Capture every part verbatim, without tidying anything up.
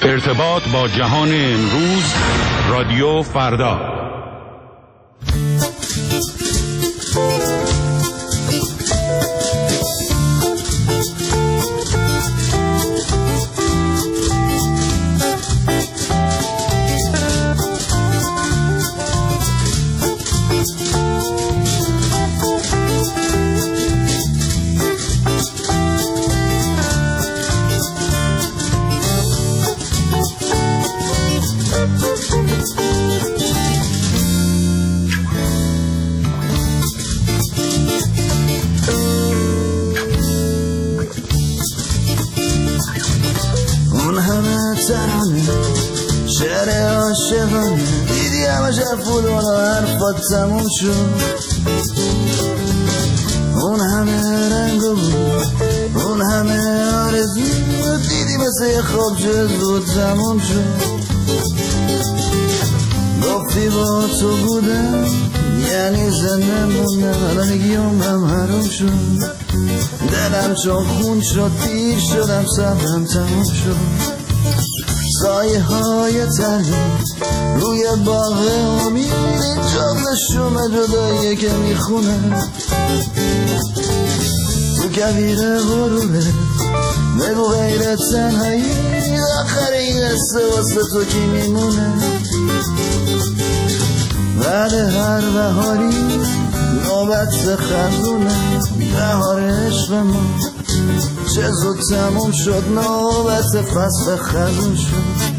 ارتباط با جهان امروز، رادیو فردا. شعر عاشقانه دیدی همه شرفود و حرفات تموم شد. اون همه رنگ و بود، اون همه آرزو دیدی مثل یه خواب چه زود تموم شد. گفتی با تو بودم یعنی زنده موندم، الان میگی عمرم حروم شد. دلم چون خون شد، پیر شدم، صبرم تموم شد. سایه های تنی روی باغ امید، جمله شومه جداییه که میخونه. تو کویر غروبه بگو غیر تنهایی، آخر این قصه واسه تو کی میمونه. بعد هر بهاری نوبت خزونه، بهار عشق ما چه زود تموم شد، نوبت فصل خزون شد.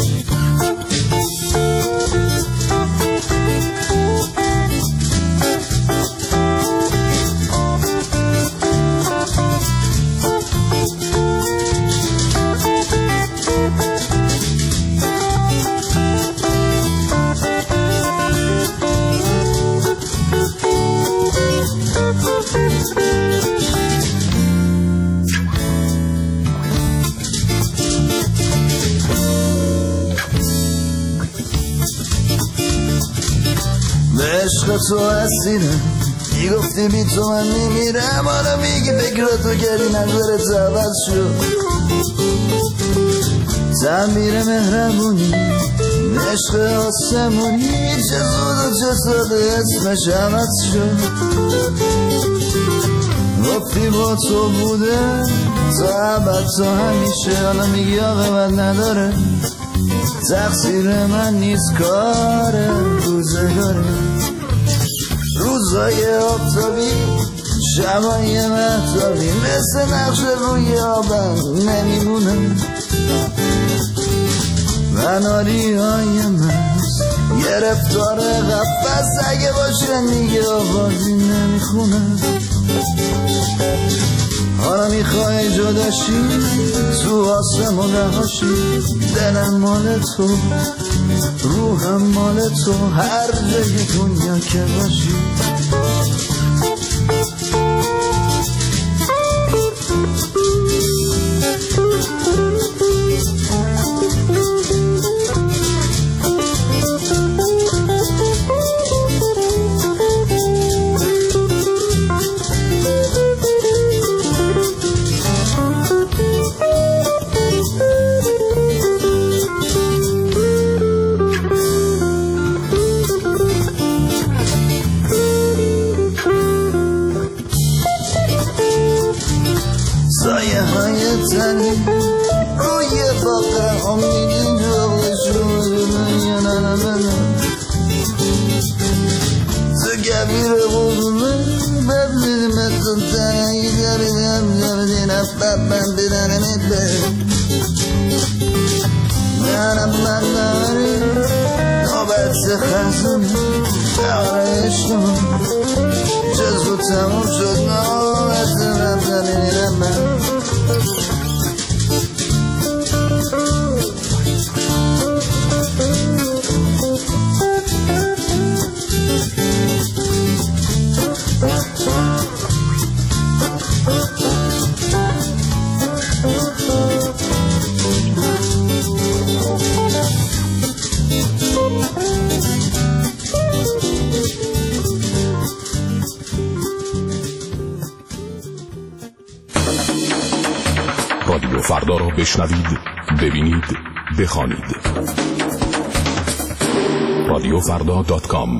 عشق تو اسیرم، میگفتی بی تو من میمیرم، حالا میگی فکراتو کردی نظرت عوض شد. تعمیر مهربونی عشق آسمونی چه زود و چه ساده اسمش عوض شد. گفتی با تو بوده تا ابد تا همیشه، حالا میگی عاقبت نداره، تقصیر من نیست کار روزگاره. روزای آفتابی شبای مهتابی مثل نقش روی آبم نمیمونه. مناری های مست گرفتار قفص اگه باشه دیگه آوازی نمیخونه. حالا میخوای جداشی تو آسمون رهاشی، دلم مال تو روحم مال تو، هر جای دنیا که باشی. سایه های تنی روی باقر امیدی جواب شده یا نه نه نه. تو کبیر بودونه ببینید مثل تنهی داری هم جمعی نفت من بدنمت به منم من داری نوبت خزونه، بهار عشق من چه زود تموم شد، نوبت رفتن میرم من. رادیو فردا را بشنوید، ببینید بخوانید. رادیو فردا دات کام.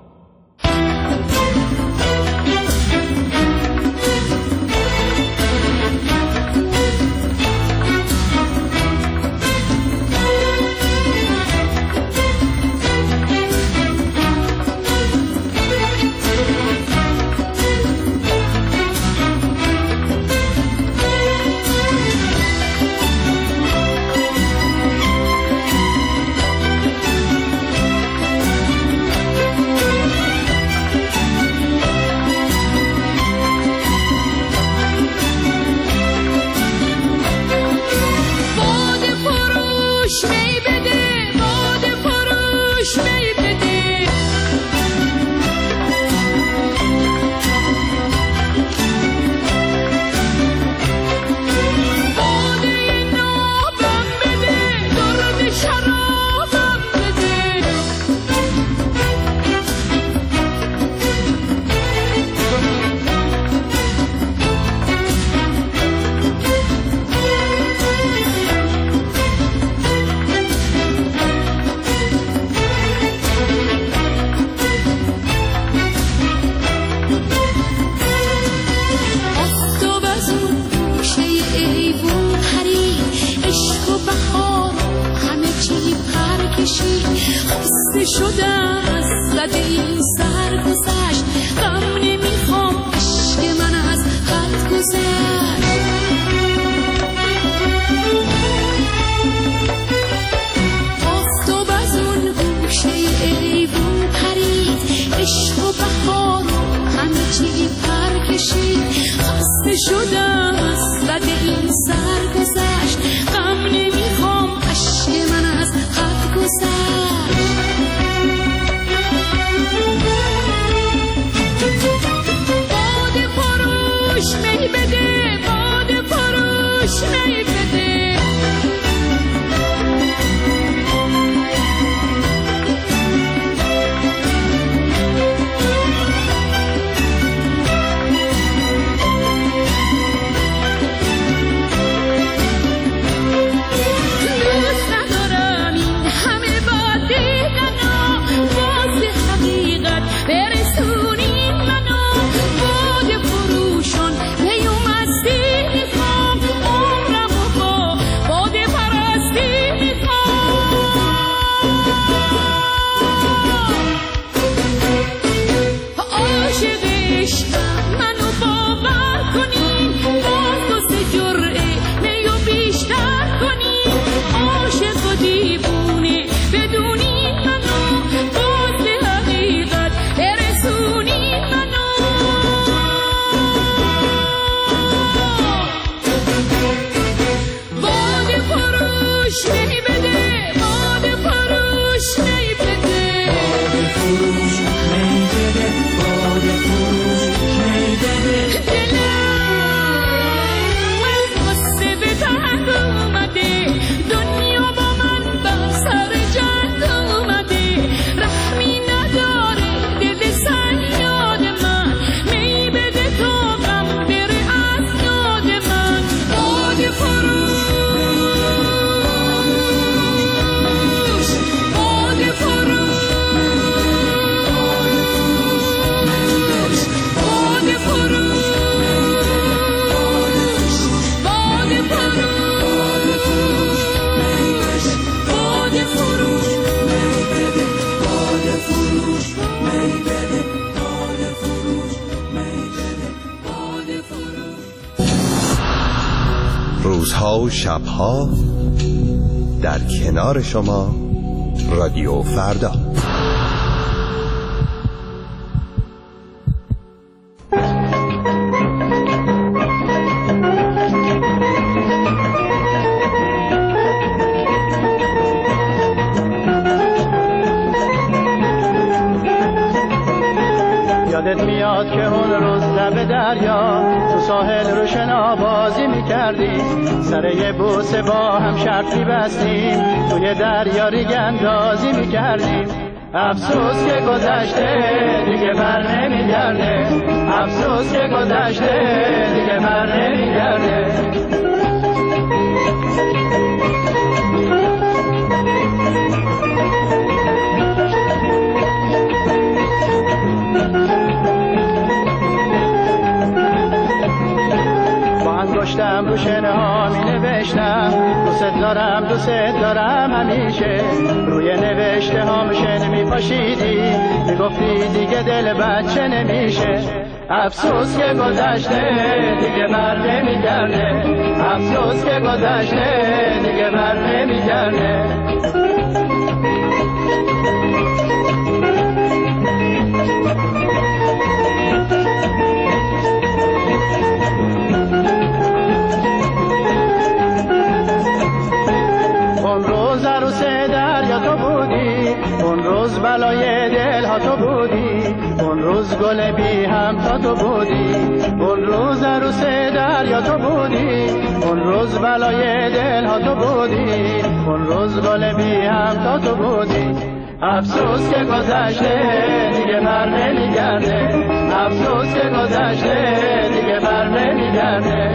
روزها و شبها در کنار شما رادیو فردا. یادت میاد که اون روز لب دریا تو ساحل رو شنا بازی میکردیم، سر یه بوسه با هم شرطی بستیم، توی دریا ریگ اندازی میکردیم. افسوس که گذشته دیگه بر نمیگرده، افسوس که گذشته دیگه بر نمیگرده. دارم دوست دارم دوست دارم همیشه. روی نوشته هام شن می پاشیدی میگفتی دیگه دل بچه نمیشه. افسوس که گذشته دیگه بر نمیگرده، افسوس که گذشته دیگه بر نمیگرده. اون روز عروس دریا تو بودی، اون روز بلای دل ها تو بودی، اون روز گل بی هم تا تو بودی، اون روز عروس دریا تو بودی، اون روز بلای دل ها تو بودی، اون روز گل بی هم تا تو بودی. افسوس که گذشته دیگه بر نمیگرده، افسوس که گذشته دیگه بر نمیگرده.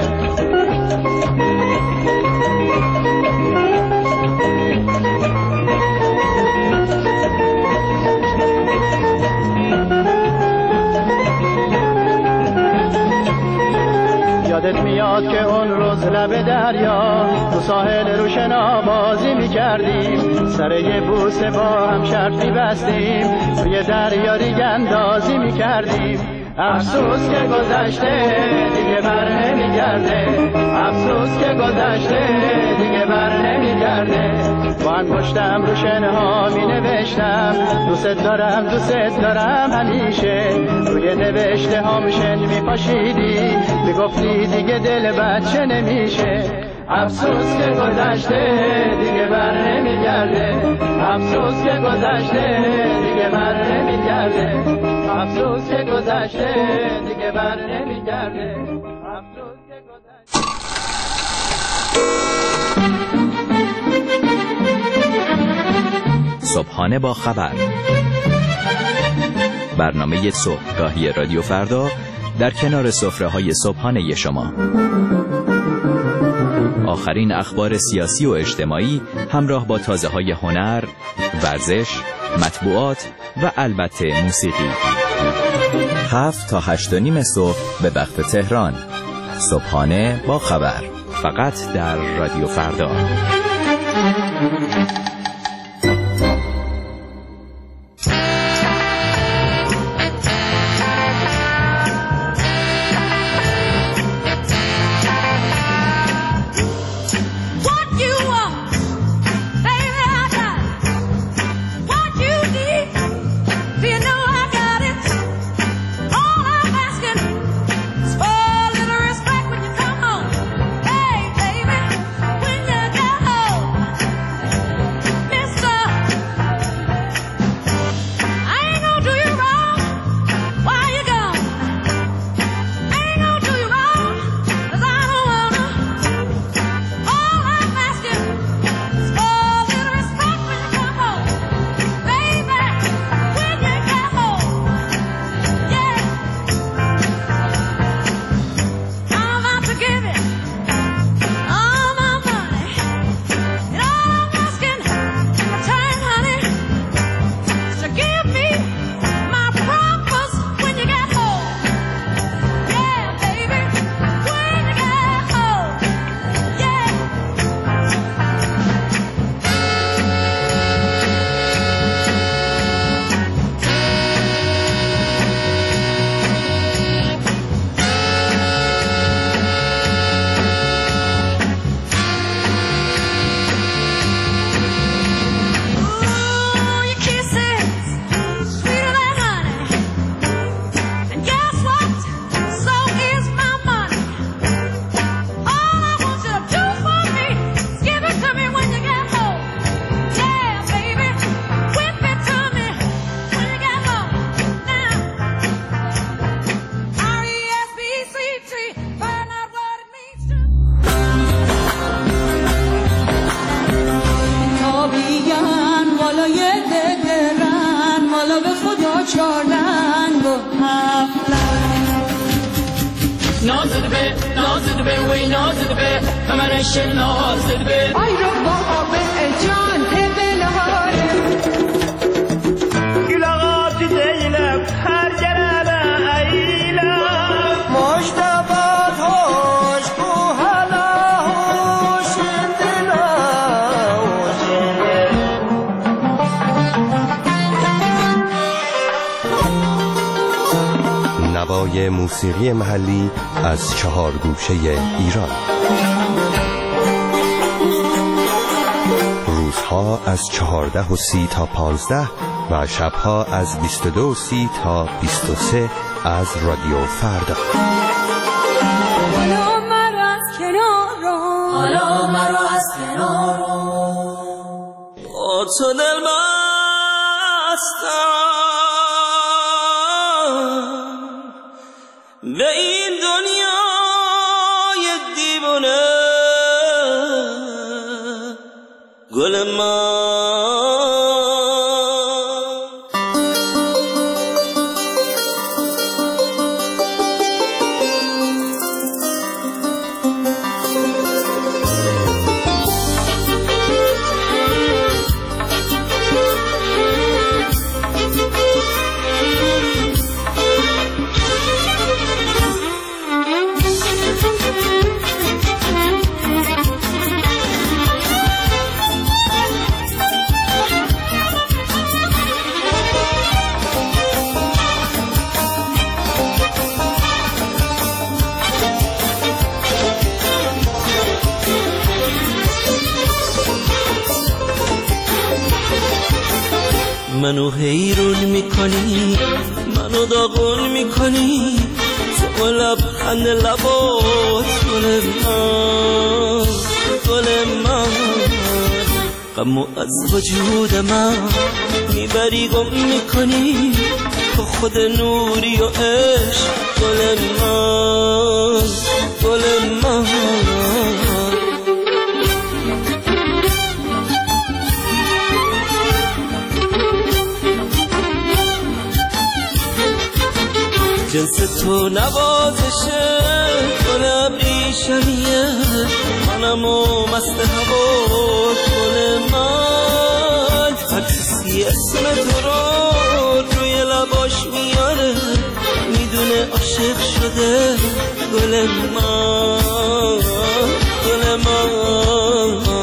یادت میاد که اون روز لب دریا تو ساحل روشنا بازی میکردیم، سر یه بوسه با هم شرط میبستیم، توی دریا ریگ اندازی میکردیم. افسوس که گذشته دیگه بر نمیگرده، افسوس که گذشته دیگه بر نمیگرده. با انگشتم رو شنه ها می نوشتم دوست دارم دوست دارم همیشه. روی نوشته ها میشن می پاشیدی میگفتی دیگه دل بچه نمیشه. افسوس که گذشته دیگه بر نمیگرده، افسوس که گذشته دیگه بر نمیگرده، افسوس که گذشته دیگه بر نمیگرده، افسوس که گذشته. صبحانه با خبر، برنامه صبحگاهی رادیو فردا در کنار سفره‌های صبحانه شما. آخرین اخبار سیاسی و اجتماعی همراه با تازه‌های هنر، ورزش، مطبوعات و البته موسیقی. هفت تا هشت و نیم صبح به وقت تهران. صبحانه با خبر، فقط در رادیو فردا. مشتبه هاش کو هلا هوش صداهای موسیقی محلی از چهار گوشه ایران. روزها از چهارده و سی تا پانزده و شبها از بیست و دو و سی تا بیست و سه از رادیو فردا. حالا مرا از کنار رو، حالا مرا از کنار رو، با تو دل بستم به این دنیای دیوانه. گل من منو حیرون میکنی، منو داغون میکنی، تو لبخند لبات گل من، گل من، غمو از وجود من میبری گم میکنی، تو خود نوری و عشق گل من، گل من. جنس تو نوازشه، گل ابریشمیه، منمو مست هوا گل من. هر کسی اسم تو رو روی لباش میاره، میدونه عاشق شده گل من، گل من.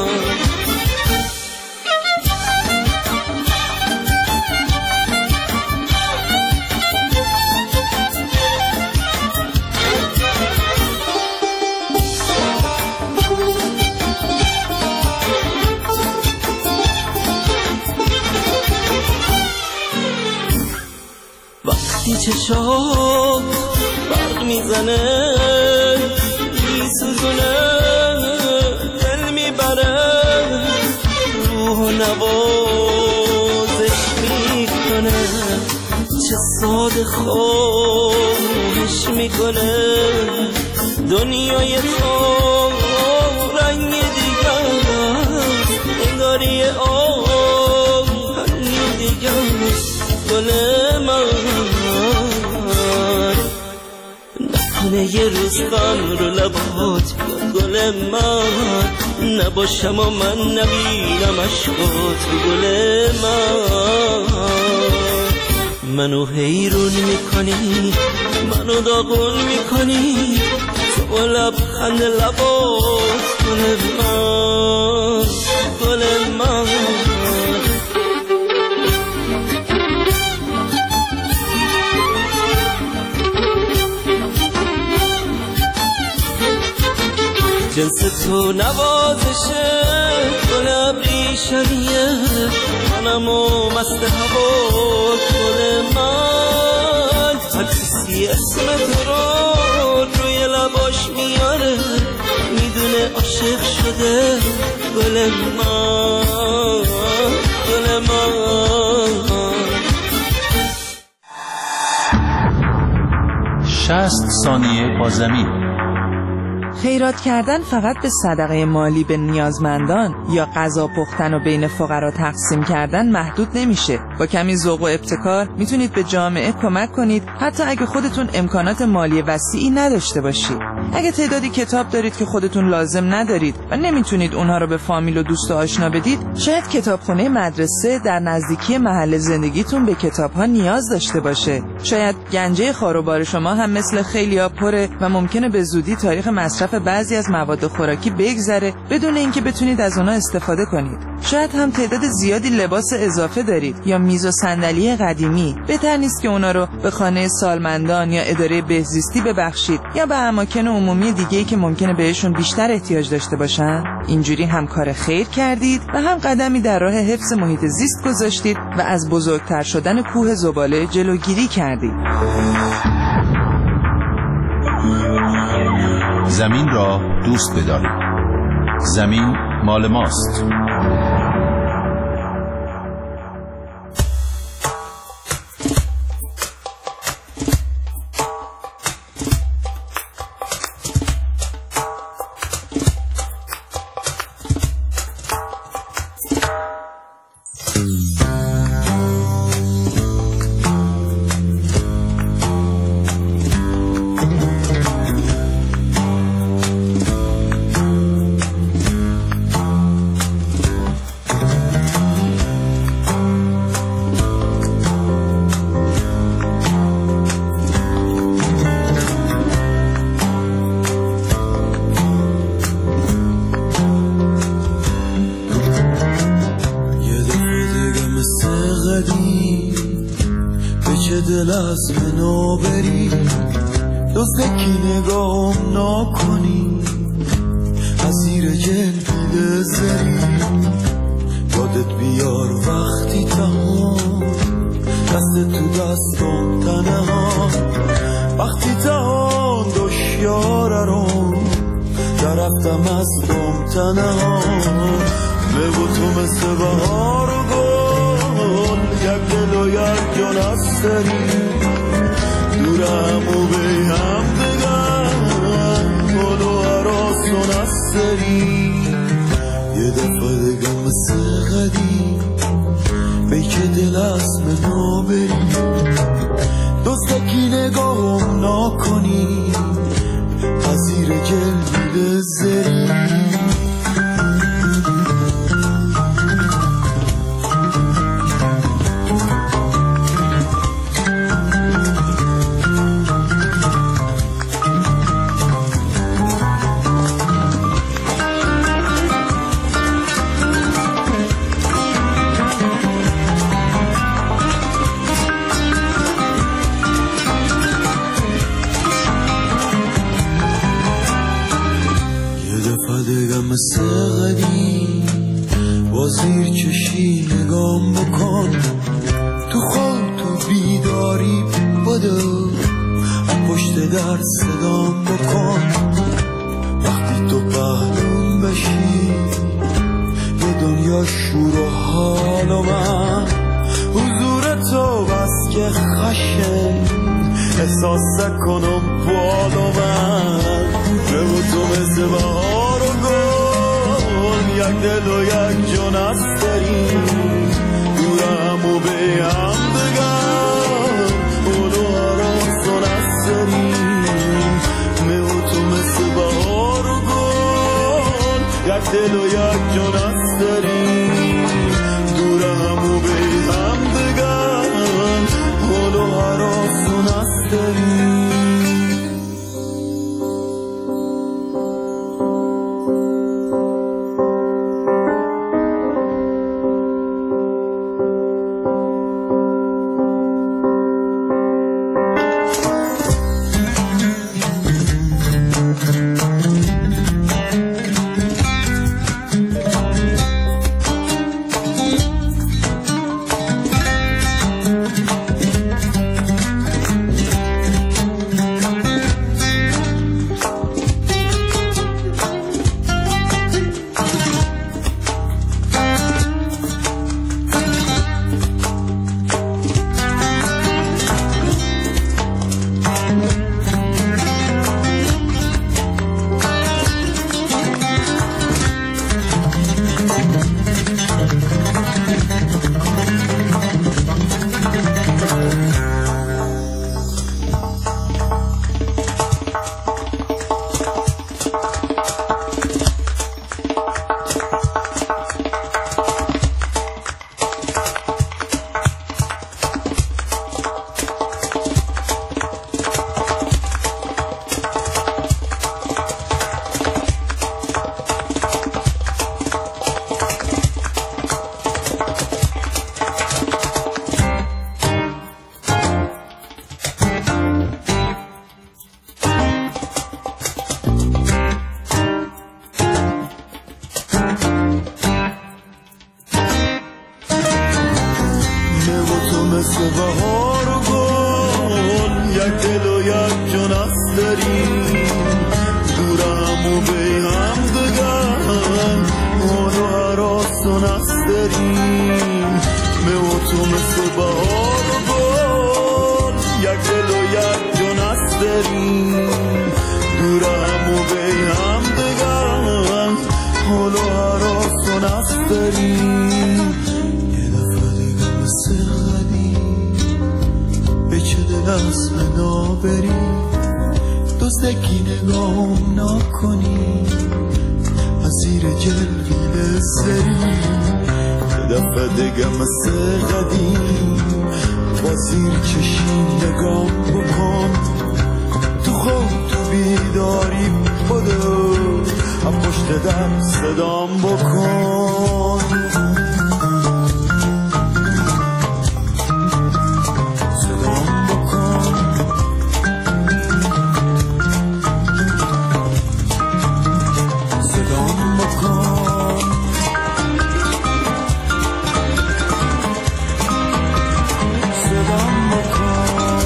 وقتی چشام برق میزنه میسوزونه، دل میبره، روح و نوازش میکنه، چه ساده خوش میکنه. دنیای تو رنگ دیگر، انگاری آهنی دیگر گل من. نکنه یه روز غم رو لبات بیاد گل من، نباشم و من نبینم عشقات گل من. منو حیرون میکنی، منو داغون میکنی، تو لبخند لبات گل من، گل من. جنس تو نوازشه، گل ابریشمیه، منمو مست هوا گل من. هر کسی اسم تو رو روی لباش میاره، میدونه عاشق شده گل من، گل من. شصت ثانیه با زمین. خیرات کردن فقط به صدقه مالی به نیازمندان یا غذا پختن و بین فقرا تقسیم کردن محدود نمیشه. با کمی ذوق و ابتکار میتونید به جامعه کمک کنید، حتی اگه خودتون امکانات مالی وسیعی نداشته باشید. اگه تعدادی کتاب دارید که خودتون لازم ندارید و نمیتونید اونها رو به فامیل و دوست و آشنا بدید، شاید کتابخونه مدرسه در نزدیکی محل زندگیتون به کتاب‌ها نیاز داشته باشه. شاید گنجه خاروبار شما هم مثل خیلی‌ها پره و ممکنه به زودی تاریخ مصرف بعضی از مواد خوراکی بگذره بدون اینکه بتونید از اونها استفاده کنید. شاید هم تعداد زیادی لباس اضافه دارید یا میز و صندلی قدیمی. بهتر نیست که اونا رو به خانه سالمندان یا اداره بهزیستی ببخشید یا به اماکن عمومی دیگه‌ای که ممکنه بهشون بیشتر احتیاج داشته باشن؟ اینجوری هم کار خیر کردید و هم قدمی در راه حفظ محیط زیست گذاشتید و از بزرگتر شدن کوه زباله جلوگیری کردید. زمین را دوست بدارید. زمین مال ماست. دل از منو بری دوستکی نگاهم نکنی از زیر جلد زری یادت بیار وقتی تهان دست تو دستم تنها وقتی تهان دشیاره رو درفتم از دم تنها بگو تو مثل بهار و گل یک دل و یک جان از داری دورم و بی هم دگم گل و عراسون از داری یه دفعه دگم مثل قدیم بی که دل از منو بری دوستکی نگاهم نکنی از زیر جلد زری مثل قدیم با زیر چشی نگام بکن تو خواب تو بیداری بدو پشت در صدام بکن وقتی تو پهلوم بشی یه دنیا شور و حال و من حضور تو بس که خشن احساس کنم بال و من بگو تو مثل بهار و گل یک دل و یک جان از داری دورم و به هم دگم اون و عراسون از داری بگو تو مثل بهار و گل یک دل و یک جان از داری دورم و به هم دگم اون و عراسون از داری و نستریم به تو مثل بهار و گل یک دل و یک جا نستریم دور هم و بی هم دگرم حال و حراس و نستریم یه دفعه دیگه مثل قدیم به چه دل از فنا بریم دوستکی نگاهم نکنی از زیر جلوی سریم یه دفعه دیگه مثل قدیم با زیر چشیم نگام بکن تو خواب تو بیداری بدو هم پشت در صدام بکن صدام بکن صدام بکن صدام بکن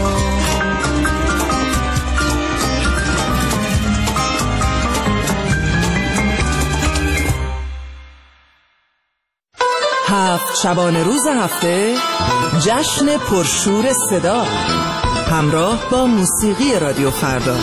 هفت شبانه روز هفته جشن پرشور صدا همراه با موسیقی رادیو فردا.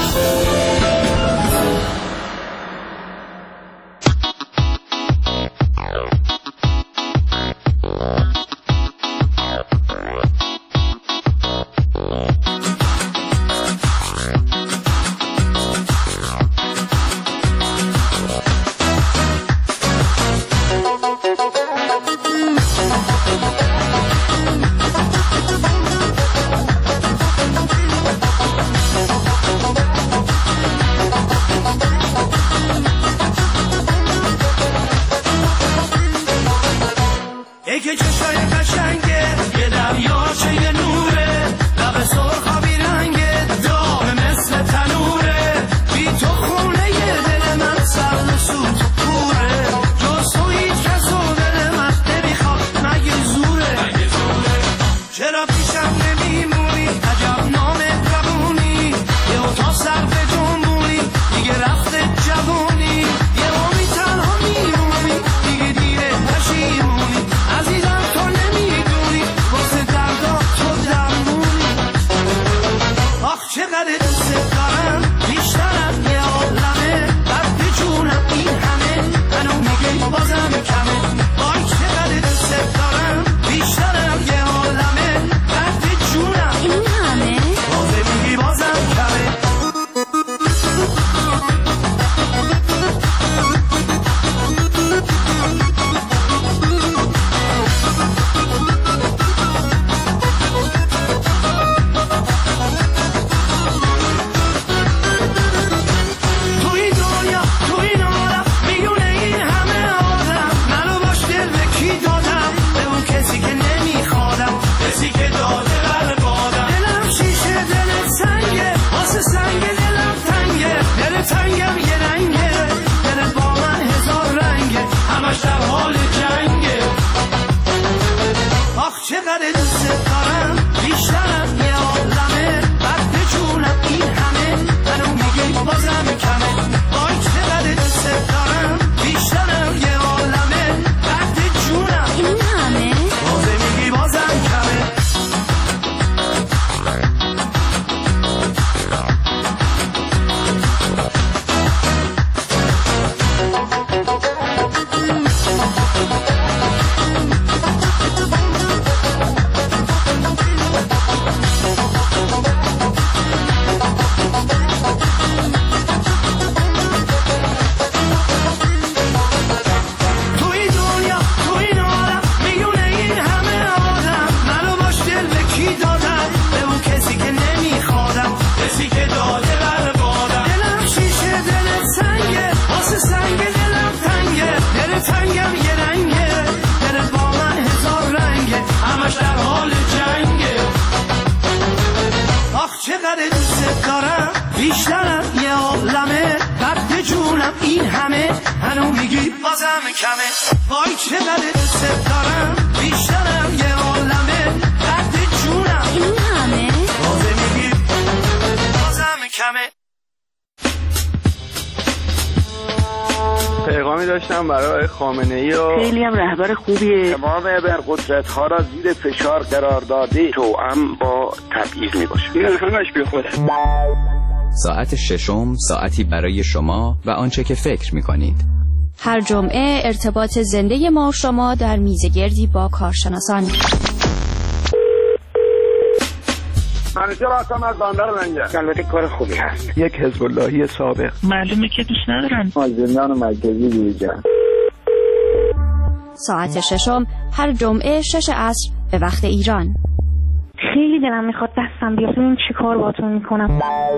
داشتم برای خامنه‌ای و خیلی هم رهبر خوبیه. تمام ابرقدرت‌ها را زیر فشار قرار داده توأم با تبعیض میباشه. این همش بی خوده. ساعت ششم ساعتی برای شما و آنچه که فکر می‌کنید. هر جمعه ارتباط زنده ما و شما در میزگردی با کارشناسان. منیجر هستم از بندر لنگر. البته کار خوبی هست. یک حزب اللهی سابق. معلومه که دوست ندارن. مازندران مرکزی بیرجان. ساعت ششم هر جمعه شش عصر به وقت ایران. خیلی دلم میخواد دستم بیاد ببینم چی کار باهاتون میکنم.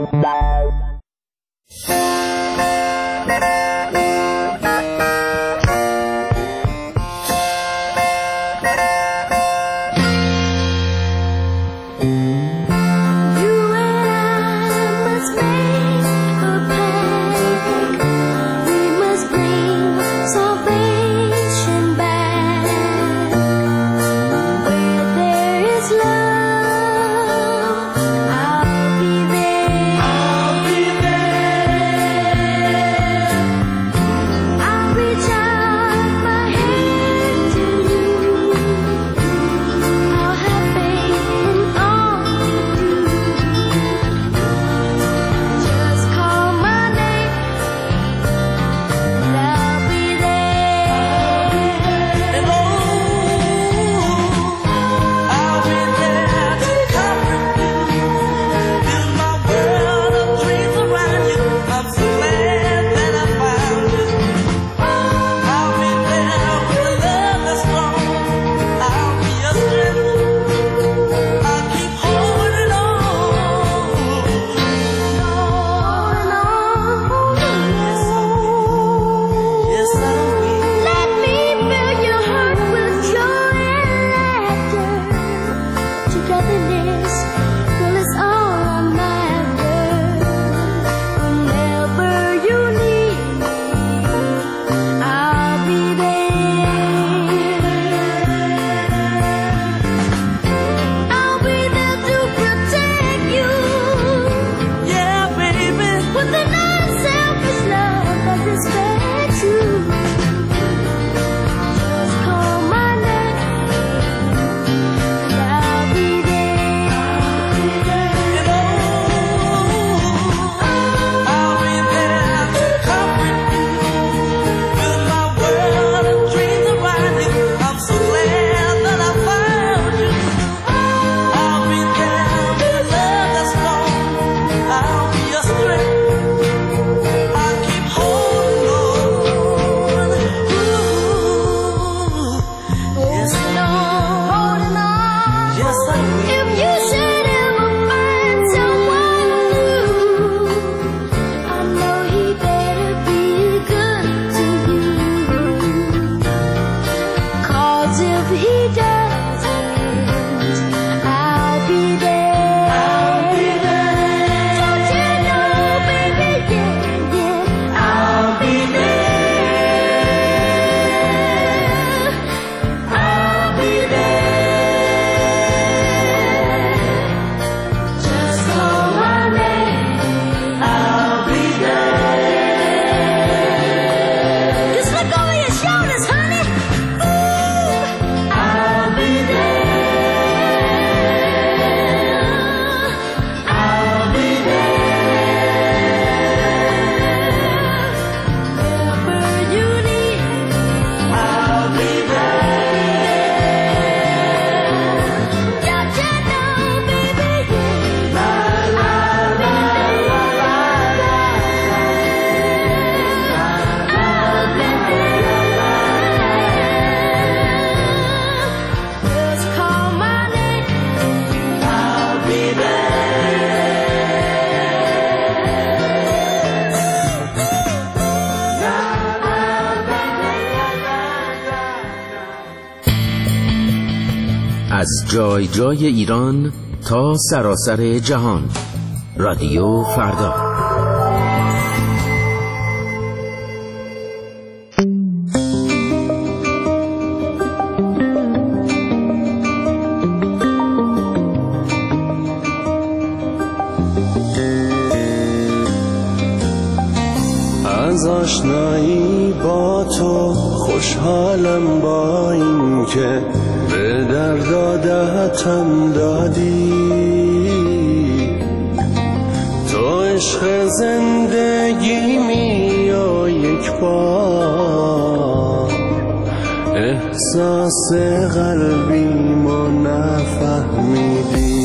از جای جای ایران تا سراسر جهان. رادیو فردا. از آشنایی با تو تو خوشحالم با این که به دردادتم دادی، تو عشق زندگیمی و یک بار احساس قلبیمو نفهمیدی.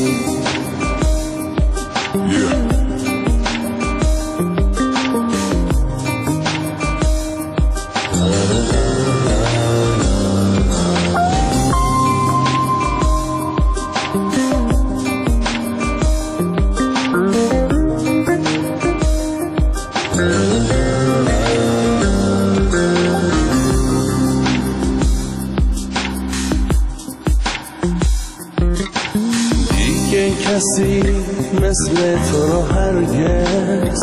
کسی مثل تو رو هرگز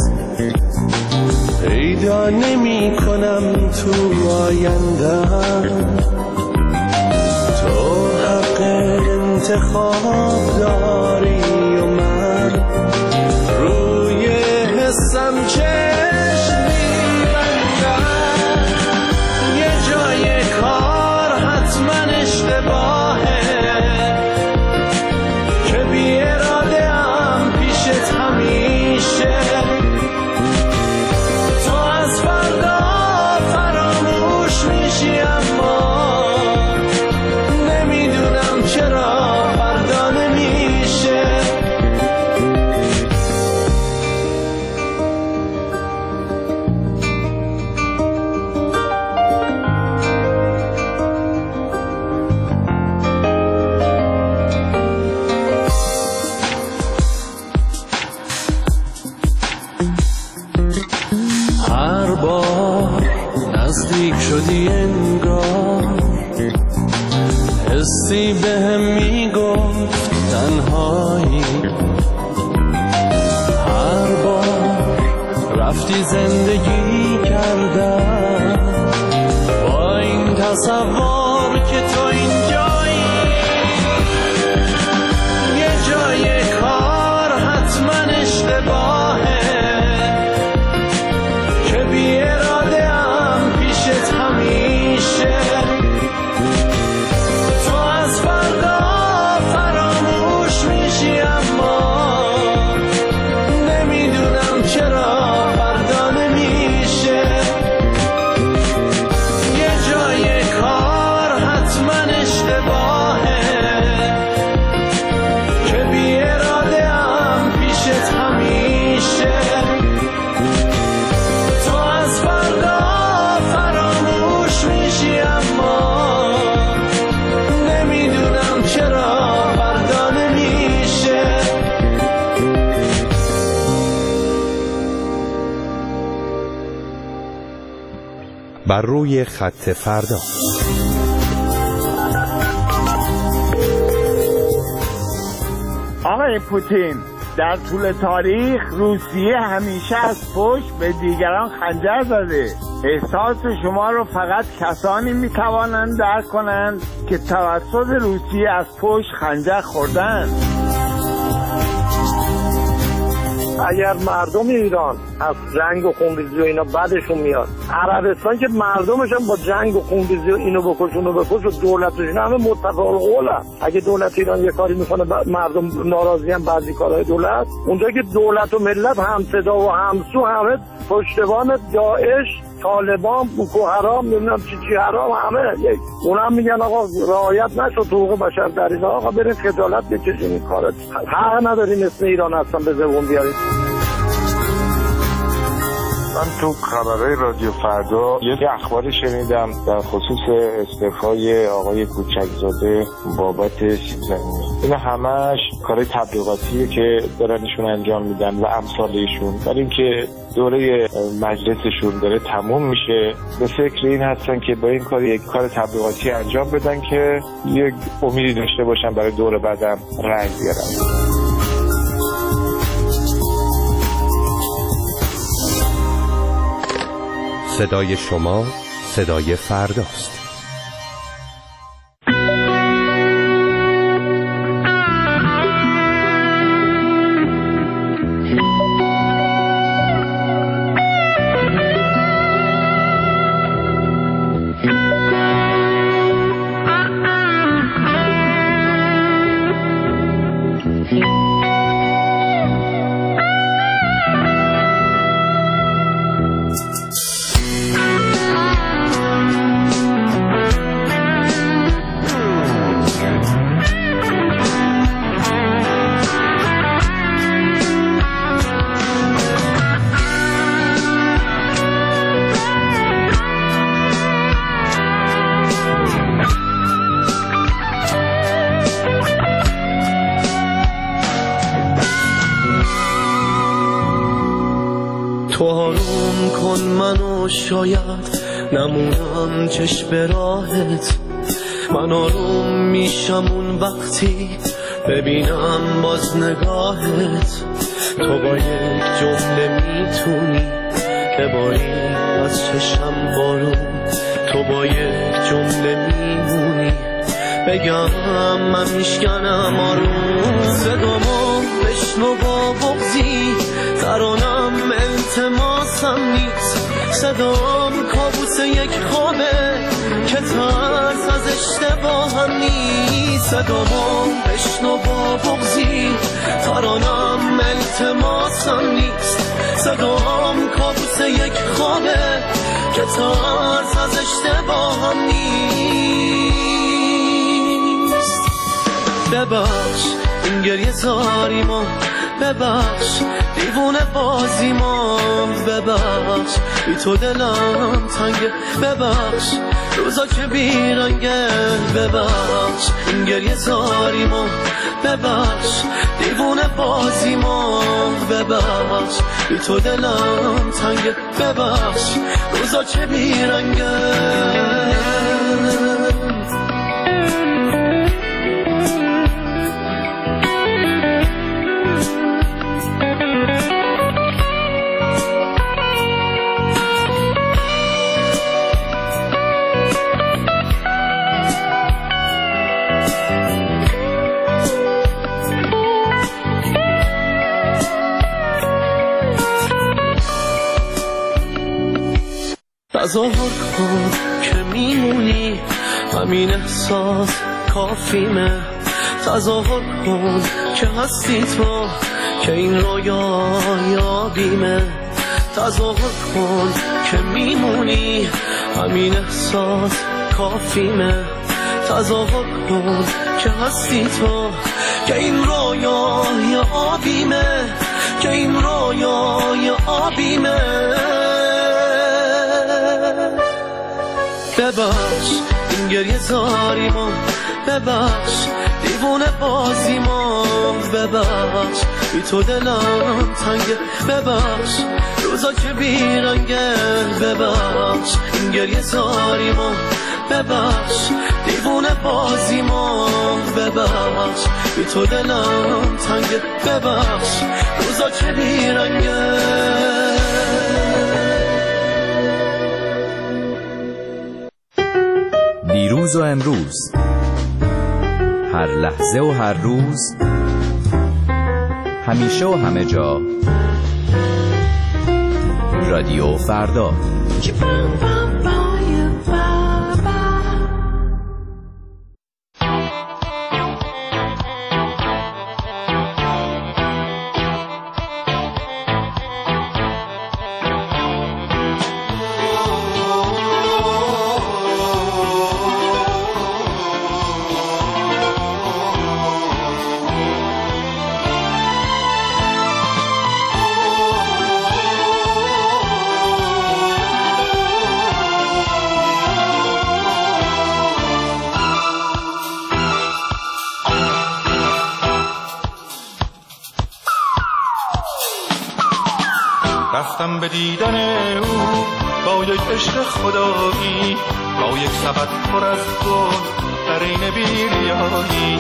پیدا نمی کنم تو آیندم، تو حق انتخاب داری و من روی حسم چشم میبندم. یه جای کار حتما اشتباهه که بی اراده ام پیشت همیشه، تو از فردا فراموش میشی اما نمیدونم چرا فردا نمیشه. هر بار نزدیک شدی انگار حسی بهم میگفت تنهایی، هر بار رفتی زندگی کردم با این تصور که تو اینجایی. یه جای کار حتما اشتباهه که بی اراده ام پیشت همیشه، تو از فردا فراموش میشی اما نمیدونم چرا فردا نمیشه. یه جای کار حتما اشتباهه که بی اراده ام پیشت همیشه، تو از فردا فراموش میشی اما نمیدونم چرا فردا نمیشه. بر روی خط فردا. آقای پوتین، در طول تاریخ روسیه همیشه از پشت به دیگران خنجر زده. احساس شما رو فقط کسانی میتوانند درک کنند که توسط روسیه از پشت خنجر خوردند. اگر مردم ایران از جنگ و خونریزی و اینا بعدشون میاد، عربستان که مردمش هم با جنگ و خونریزی و اینو بکش اونو بکش و دولتشون همه متفق القولن. اگه دولت ایران یه کاری میکنه مردم ناراضی هم بعضی کارهای دولت، اونجا که دولت و ملت همصدا و همسو همه پشتبان داعش، طالبان، بوکو حرام، نمیدونم چی چی حرام، همه یک. اونم میگن آقا رعایت نشد حقوق بشر در ایران، آقا برید خجالت بکشین این کارا. حق ندارین اسم ایران اصلا به زبون بیارید. من تو خبرهای رادیو فردا یه اخباری شنیدم در خصوص استعفای آقای کوچکزاده بابت سیب زمینی. این همش کار تبلیغاتیه که دارن ایشون انجام میدن و امثال ایشون، برای اینکه دوره مجلسشون داره تموم میشه به فکر این هستن که با این کار یک کار تبلیغاتی انجام بدن که یک امیدی داشته باشن برای دوره بعدم رنگ بیارن. صدای شما صدای فرداست. کن منو شاید نمونم چشم راهت. من آروم میشم اون وقتی ببینم باز نگاهت. تو با یک جمله میتونی بباری از چشم بارون. تو با یک جمله میمونی بگم من میشکنم آروم. صدامو بشنو با بغضی ترانم التماسم نیست. صدام کابوس یک خوابه که ترس از اشتباهم نیست. صدامو بشنو با بغضی ترانم التماسم نیست. صدام کابوس یک خوابه که ترس از اشتباهم نیست. ببخش این گریه زاریمو، ببخش دیوونه بازیمو، ببخش بی تو دلم تنگه، ببخش روزا که بیرنگه، ببخش این گریه زاریمو، ببخش دیوونه بازیمو، ببخش بی تو دلم تنگه، ببخش روزا که بیرنگه. تظاهر کن که میمونی همین احساس کافیمه. تظاهر کن که هستی تو که این رویا یابیمه. تظاهر کن که میمونی همین احساس کافیمه. تظاهر کن که هستی تو که این رویا یابیمه، که این رویا یابیمه. ببخش این گریه زاریمو، ببخش دیوونه بازیمو، ببخش بی تو دلم تنگه، ببخش روزا که بیرنگه، ببخش این گریه زاریمو، ببخش دیوونه بازیمو، ببخش بی تو دلم تنگه، ببخش روزا که بیرنگه. دیروز و امروز، هر لحظه و هر روز، همیشه و همه جا، رادیو فردا. رفتم به دیدن او با یک عشق خدایی، با یک سبد پر از گل در این بیریایی.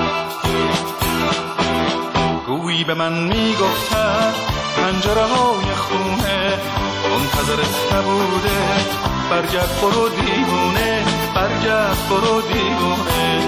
گویی به من میگفتن پنجره های خونه منتظرت نبوده، برگرد برو دیوونه، برگرد برو دیوونه.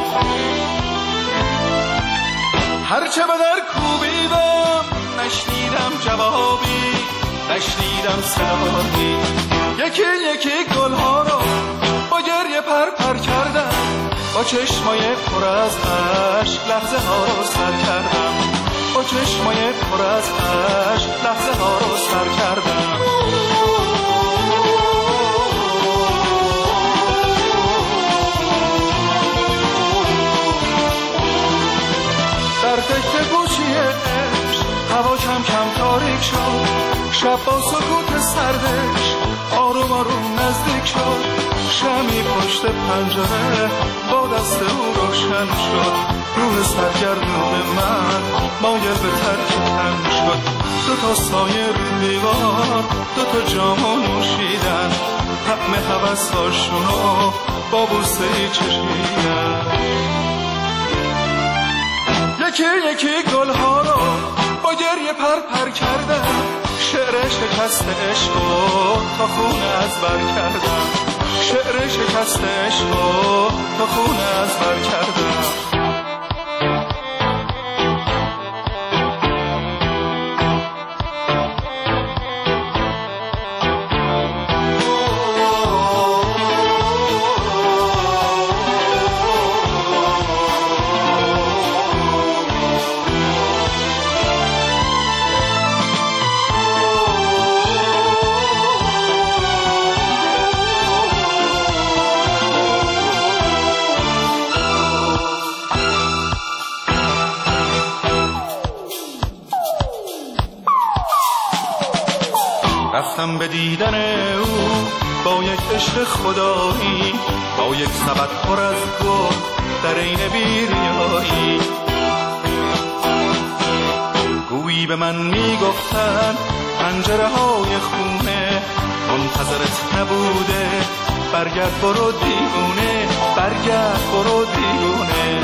هرچه به در کوبیدم نشنیدم جوابی، نشنیدم صدایی. یکی یکی گلها رو با گریه پر پر کردم، با چشمای پر از اشک لحظه ها رو سر کردم، با چشمای پر از اشک لحظه ها رو سر کردم. در تکه گوشی عشق هوا کم کم تاریک شد، شب با سکوت سردش آروم آروم نزدیک شد. شمی پشت پنجره با دست او روشن روشن شد، روح سرگردون من مایل به ترک تن شد. دو تا سایه رو دیوار، دو تا جامو نوشیدن، طعم هوس‌هاشونو با بوسه‌ای چشیدن. یکی یکی گلها رو با گریه پر پر کردم، شعر شکست عشقو تا خونه از بر کردم، شعر شکست عشقو تا خونه از بر کردم. رفتم به دیدن او با یک عشق خدایی، با یک سبد پر از گل در عین بیریایی. گویی به من میگفتن پنجره های خونه منتظرت نبوده، برگرد برو دیوونه، برگرد برو دیوونه.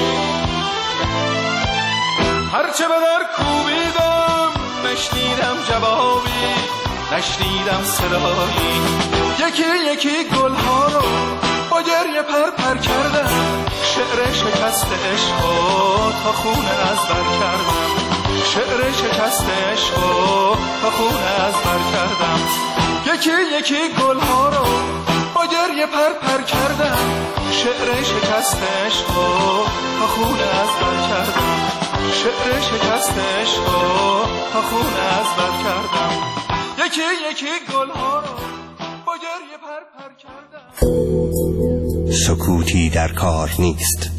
هرچه به در کوبیدم نشنیدم جوابی، نشنیدم صدایی. یکی یکی گلها رو با گریه پر پر کردم، شعر شکست عشقو تا خونه از بر کردم، شعر شکست عشقو تا خونه از بر کردم. یکی یکی گلها رو با گریه پر پر کردم، شعر شکست عشقو تا خونه از بر کردم، شعر شکست عشقو تا خونه از بر کردم. یکی یکی گلها رو با گریه پر پر کردم. سکوتی در کار نیست.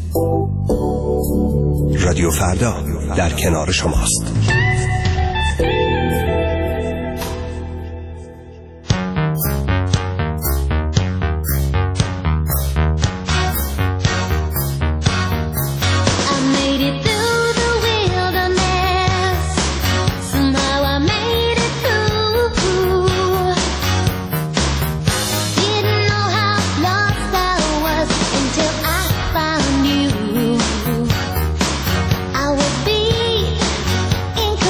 رادیو فردا در کنار شماست. In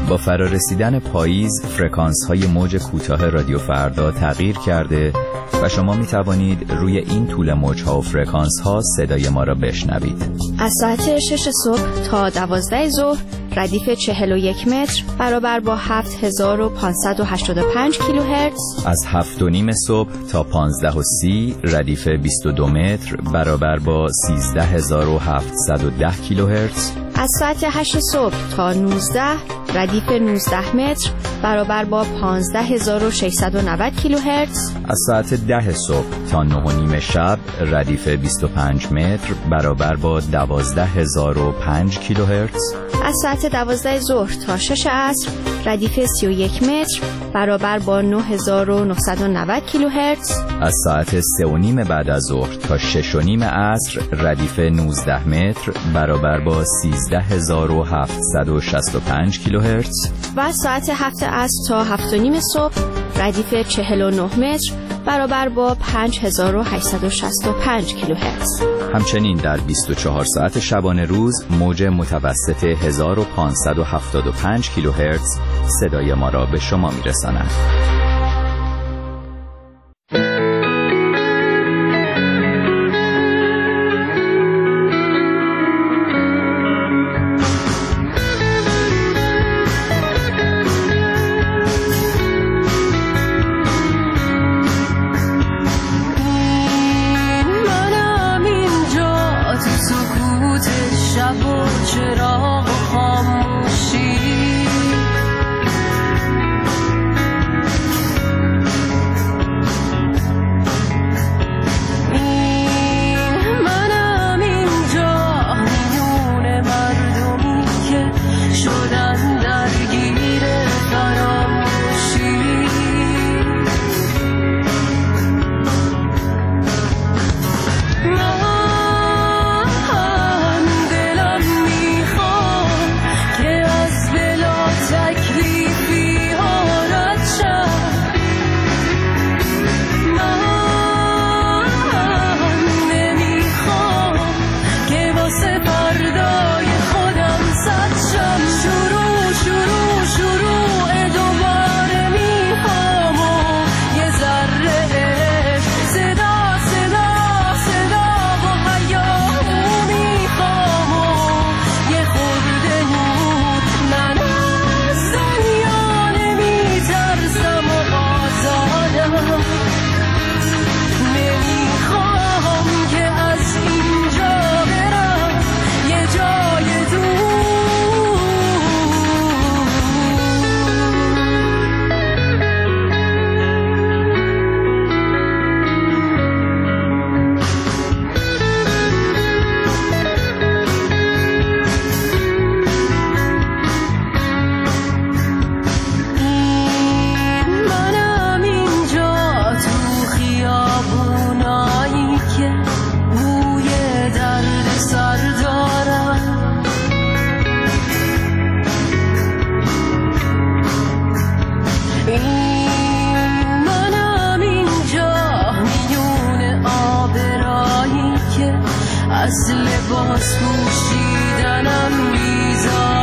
با فرارسیدن پاییز فرکانس های موج کوتاه رادیو فردا تغییر کرده و شما می توانید روی این طول موج ها و فرکانس ها صدای ما را بشنوید. از ساعت شش صبح تا دوازده ظهر ردیف چهل و یک متر برابر با هفت هزار و پانصد و هشتاد و پنج کیلوهرتز. از هفت و نیم صبح تا پانزده و سی ردیف بیست و دو متر برابر با سیزده هزار و هفتصد و ده کیلوهرتز. از ساعت هشت صبح تا نوزده ردیف نوزده متر برابر با پانزده هزار و ششصد و نود کیلوهرتز. از ساعت ده صبح تا نه و نیم شب ردیف بیست و پنج متر برابر با دوازده هزار و پنج کیلوهرتز. از ساعت دوازده ظهر تا شش عصر ردیف سی و یک متر برابر با نه هزار و نهصد و نود کیلوهرتز. از ساعت سه و نیم بعد از ظهر تا شش و نیم عصر ردیف نوزده متر برابر با سیزده هزار و هفتصد و شصت و پنج کیلوهرتز. و از ساعت هفت عصر تا هفت و نیم صبح ردیف چهل و نه متر برابر با پنج هزار و هشتصد و شصت و پنج کیلوهرتز. همچنین در بیست و چهار ساعت شبانه روز موج متوسط هزار و پانصد و هفتاد و پنج کیلوهرتز صدای ما را به شما میرساند. از لباس پوشیدنم بیزار